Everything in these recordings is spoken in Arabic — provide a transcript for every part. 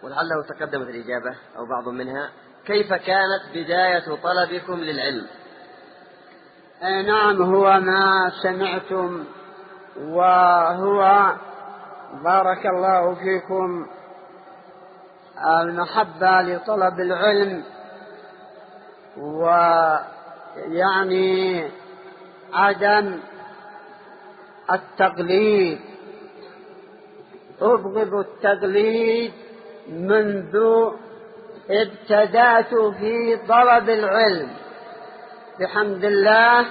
ولعله تقدمت الإجابة أو بعض منها. كيف كانت بداية طلبكم للعلم؟ نعم، هو ما سمعتم، وهو بارك الله فيكم المحبة لطلب العلم، ويعني عدم التقليد. أبغض التقليد منذ ابتدأت في طلب العلم بحمد الله،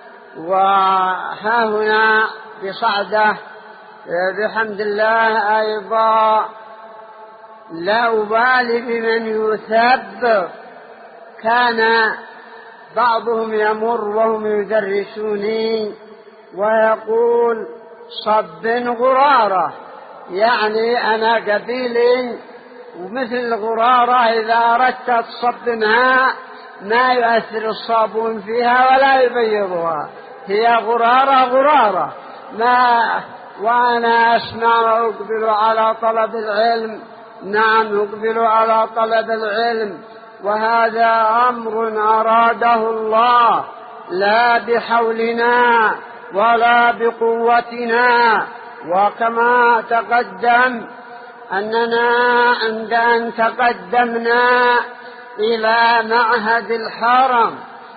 وها هنا بصعدة بحمد الله أيضا. لا أبالي بمن يثب. كان بعضهم يمر وهم يدرسوني ويقول صب غرارة، يعني أنا قبيل ومثل الغرارة إذا أردت تصب ماء ما يؤثر الصابون فيها ولا يبيضها، هي غرارة ما. وأنا أسمع وأقبل على طلب العلم. نعم، أقبل على طلب العلم، وهذا أمر أراده الله، لا بحولنا ولا بقوتنا. وكما تقدم أننا عند أن تقدمنا إلى معهد الحرم،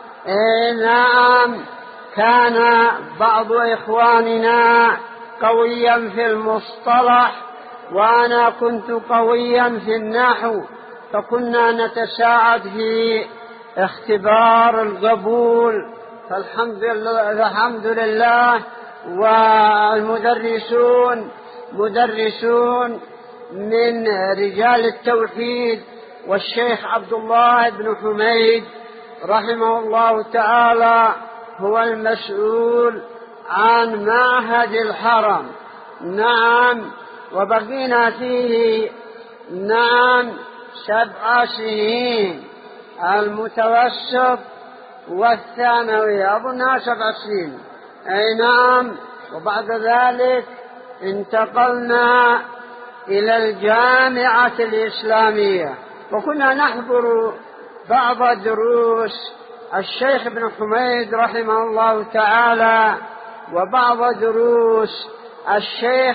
نعم، كان بعض إخواننا قويا في المصطلح وأنا كنت قويا في النحو، فكنا نتساعد في اختبار القبول. فالحمد لله. والمدرسون مدرسون من رجال التوحيد، والشيخ عبد الله بن حميد رحمه الله تعالى هو المسؤول عن معهد الحرم. نعم، وبقينا فيه 7 سنين، المتوسط والثانوي أظنها 7 سنين. أي نعم. وبعد ذلك انتقلنا إلى الجامعة الإسلامية، وكنا نحضر بعض دروس الشيخ ابن حميد رحمه الله تعالى، وبعض دروس الشيخ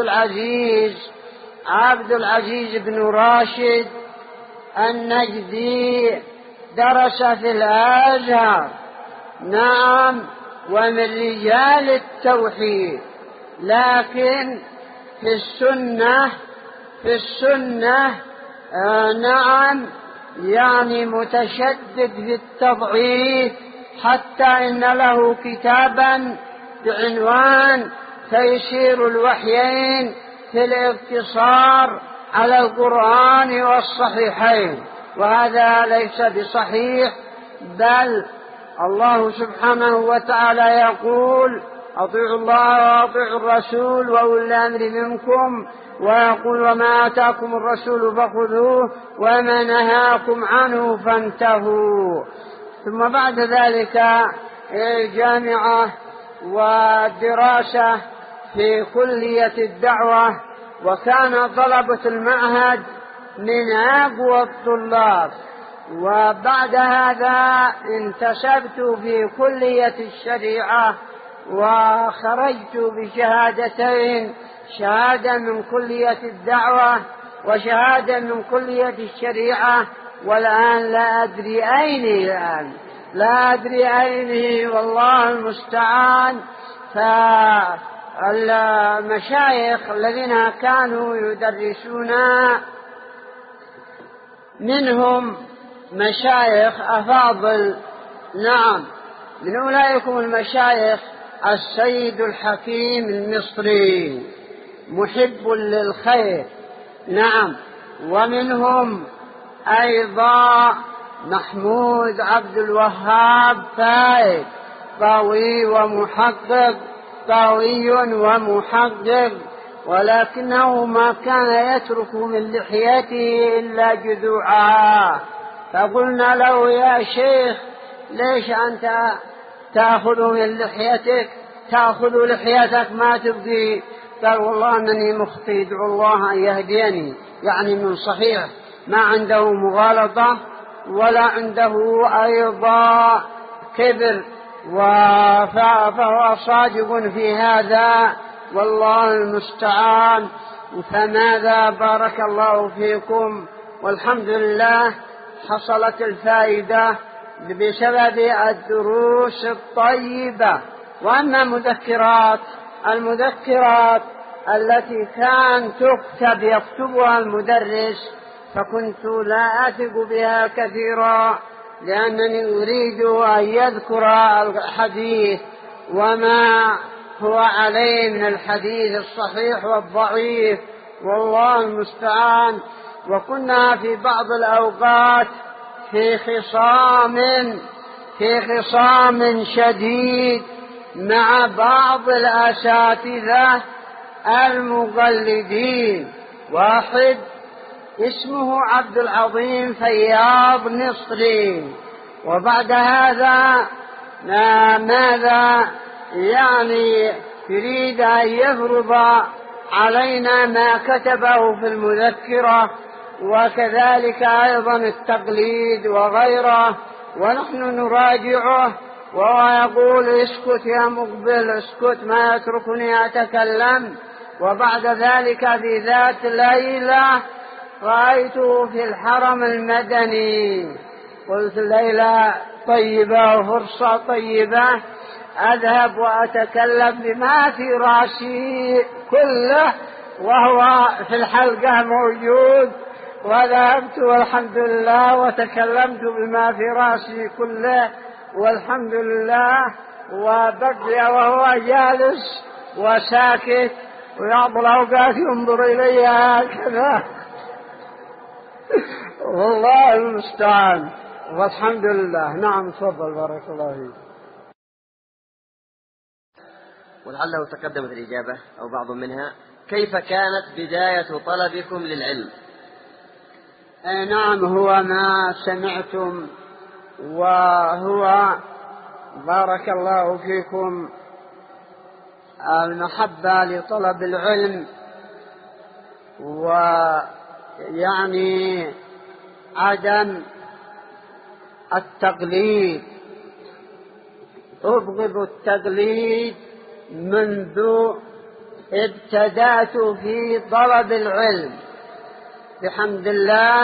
عبد العزيز بن راشد النجدي، درس في الأزهر. نعم، ومن رجال التوحيد، لكن في السنة نعم، يعني متشدد في التضعيف، حتى إن له كتابا بعنوان تيسير الوحيين في الاقتصار على القرآن والصحيحين، وهذا ليس بصحيح. بل الله سبحانه وتعالى يقول أطيعوا الله وأطيعوا الرسول وأولي الأمر منكم، ويقول وما آتاكم الرسول فخذوه وما نهاكم عنه فانتهوا. ثم بعد ذلك الجامعة والدراسة في كلية الدعوة، وكان طلبة المعهد من أقوى الطلاب. وبعد هذا انتسبت في كلية الشريعة وخرجت بشهادتين، شهادة من كلية الدعوة وشهادة من كلية الشريعة. والآن لا أدري أين والله المستعان. فالمشايخ الذين كانوا يدرسون منهم مشايخ أفاضل. نعم، من أولئكم المشايخ السيد الحكيم المصري محب للخير. نعم، ومنهم أيضا محمود عبد الوهاب فايد، قوي ومحقق، ولكنه ما كان يترك من لحيته إلا جذوعها. فقلنا له يا شيخ ليش أنت تأخذ من لحيتك، ما تبقي؟ قال والله أنني مخطئ، ادعو الله أن يهديني. يعني من صحيح، ما عنده مغالطة ولا عنده أيضا كبر، فهو صادق في هذا، والله المستعان. فماذا بارك الله فيكم، والحمد لله حصلت الفائدة بسبب الدروس الطيبة. وأما المذكرات التي كان يكتبها المدرس، فكنت لا أثق بها كثيرا، لأنني أريد أن يذكر الحديث وما هو عليه من الحديث الصحيح والضعيف، والله المستعان. وكنا في بعض الأوقات في خصام شديد مع بعض الأساتذة المقلدين، واحد اسمه عبد العظيم فياض نصري. وبعد هذا ماذا يعني يريد أن يفرض علينا ما كتبه في المذكرة، وكذلك أيضا التقليد وغيره، ونحن نراجعه وهو يقول اسكت يا مقبل اسكت، ما يتركني أتكلم. وبعد ذلك في ذات ليلة رأيته في الحرم المدني، قلت ليلة طيبة وفرصة طيبة أذهب وأتكلم بما في رأسي كله، وهو في الحلقة موجود. وذهبت والحمد لله وتكلمت بما في رأسي كله والحمد لله، وبقي وهو جالس وساكت ويعض الأوقات ينظر إلي هكذا. والله المستعان، والحمد لله. نعم تفضل بارك الله فيك. ولعله تقدمت الإجابة أو بعض منها. كيف كانت بداية طلبكم للعلم؟ نعم، هو ما سمعتم، وهو بارك الله فيكم المحبة لطلب العلم، ويعني عدم التقليد. أبغض التقليد منذ ابتدأت في طلب العلم بحمد الله،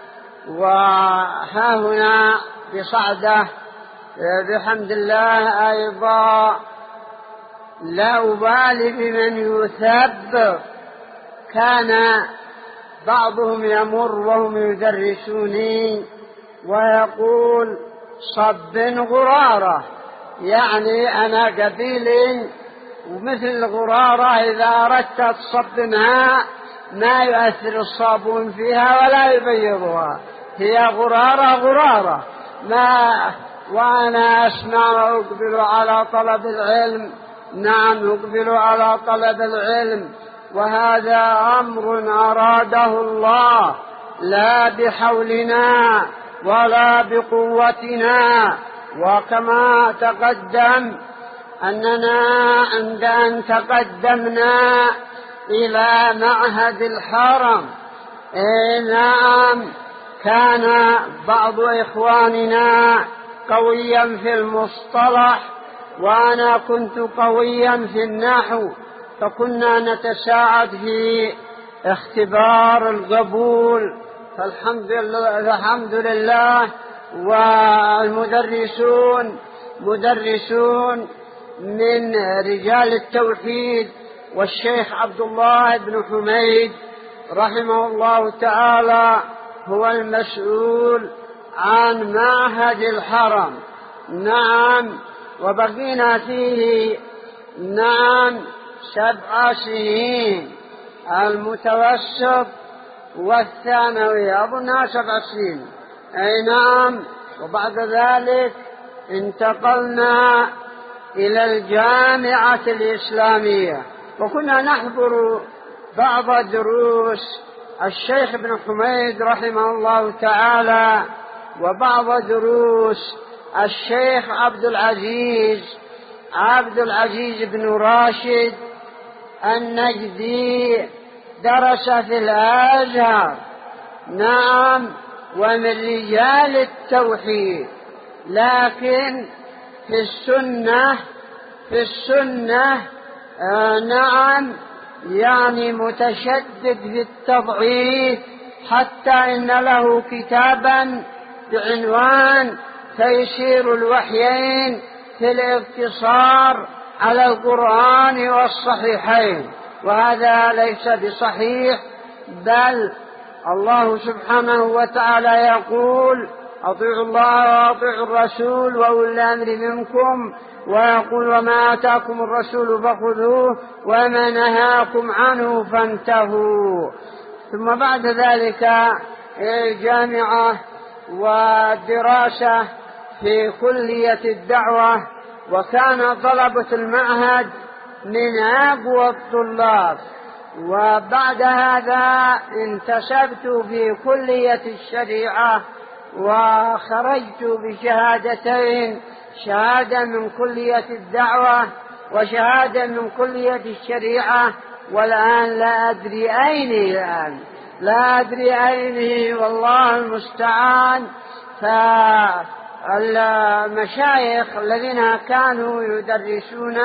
وها هنا بصعدة بحمد الله أيضا. لا أبالي بمن يثب. كان بعضهم يمر وهم يدرسوني ويقول صب غرارة، يعني أنا قبيل ومثل الغرارة إذا أردت تصب ماء ما يؤثر الصابون فيها ولا يبيضها، هي غرارة وأنا أسمع وأقبل على طلب العلم. نعم أقبل على طلب العلم، وهذا أمر أراده الله، لا بحولنا ولا بقوتنا. وكما تقدم أننا عند أن تقدمنا إلى معهد الحرم، نعم كان بعض إخواننا قويا في المصطلح وأنا كنت قويا في النحو، فكنا نتساعد في اختبار القبول. فالحمد لله. والمدرسون مدرسون من رجال التوحيد، والشيخ عبد الله بن حميد رحمه الله تعالى هو المسؤول عن معهد الحرم. نعم، وبقينا فيه 7 سنين، المتوسط والثانوي أظنها 7 سنين. أي نعم. وبعد ذلك انتقلنا إلى الجامعة الإسلامية، وكنا نحضر بعض دروس الشيخ ابن حميد رحمه الله تعالى، وبعض دروس الشيخ عبد العزيز بن راشد النجدي درس في الأزهر، نعم، ومن رجال التوحيد، لكن في السنة نعم يعني متشدد في التضعيف، حتى إن له كتابا بعنوان تيسير الوحيين في الاقتصار على القرآن والصحيحين، وهذا ليس بصحيح، بل الله سبحانه وتعالى يقول: أطيعوا الله وأطيعوا الرسول وأولي الأمر منكم، ويقول: وما آتاكم الرسول فخذوه وما نهاكم عنه فانتهوا. ثم بعد ذلك الجامعة والدراسة في كلية الدعوة، وكان طلبة المعهد من أقوى الطلاب. وبعد هذا انتسبت في كلية الشريعة وخرجت بشهادتين، شهادة من كلية الدعوة وشهادة من كلية الشريعة، والآن لا أدري أين لا أدري أين، والله المستعان. فالمشايخ الذين كانوا يدرسون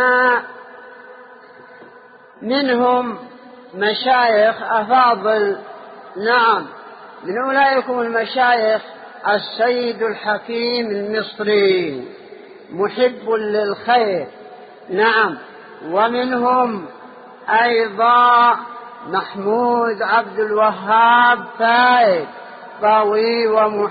منهم مشايخ أفاضل، نعم، من أولئكم المشايخ السيد الحكيم المصري محب للخير، نعم، ومنهم أيضا محمود عبد الوهاب فايد، قوي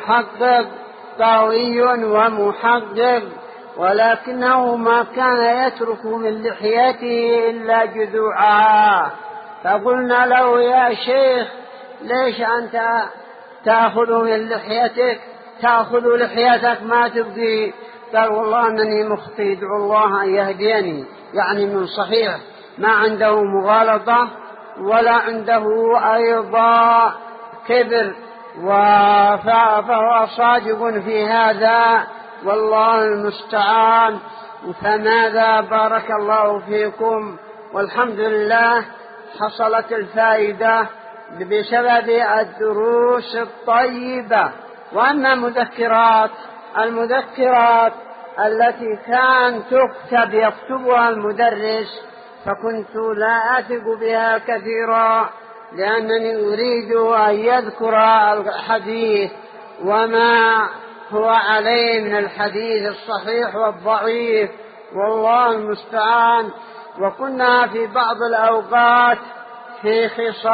ومحقق، ولكنه ما كان يترك من لحيته إلا جذوعها. فقلنا له: يا شيخ، ليش أنت تأخذ من لحيتك، تأخذ لحيتك ما تبقي؟ قال: والله أنني مخطئ، ادعو الله أن يهديني، يعني من صحيح، ما عنده مغالطة ولا عنده أيضا كبر، فهو صادق في هذا، والله المستعان. فماذا؟ بارك الله فيكم، والحمد لله حصلت الفائدة بسبب الدروس الطيبة. وأما المذكرات التي كان يكتبها المدرس، فكنت لا أثق بها كثيرا، لأنني أريد أن يذكر الحديث وما هو عليه من الحديث الصحيح والضعيف، والله المستعان. وكنا في بعض الأوقات في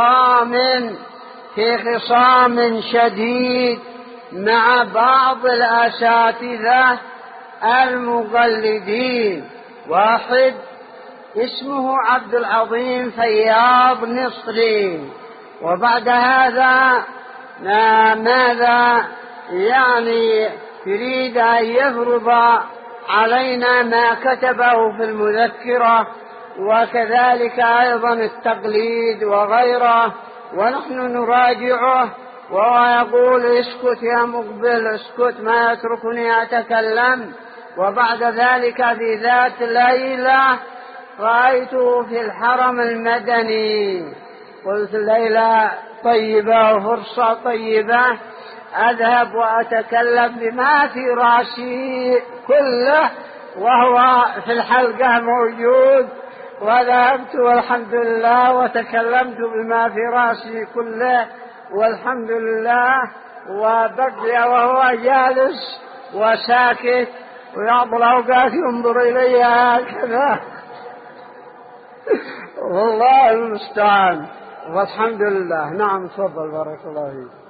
خصام شديد مع بعض الأساتذة المقلدين، واحد اسمه عبد العظيم فياض نصري. وبعد هذا ماذا يعني يريد أن يفرض علينا ما كتبه في المذكرة، وكذلك أيضا التقليد وغيره، ونحن نراجعه وهو يقول: اسكت يا مقبل، اسكت، ما يتركني أتكلم. وبعد ذلك في ذات ليلة رأيته في الحرم المدني، قلت: ليلة طيبة وفرصة طيبة، أذهب وأتكلم بما في رأسي كله، وهو في الحلقة موجود. وذهبت والحمد لله وتكلمت بما في رأسي كله والحمد لله، وبقي وهو جالس وساكت، وبعض الأوقات ينظر إلي هكذا. والله المستعان، والحمد لله. نعم، تفضل، بارك الله فيك.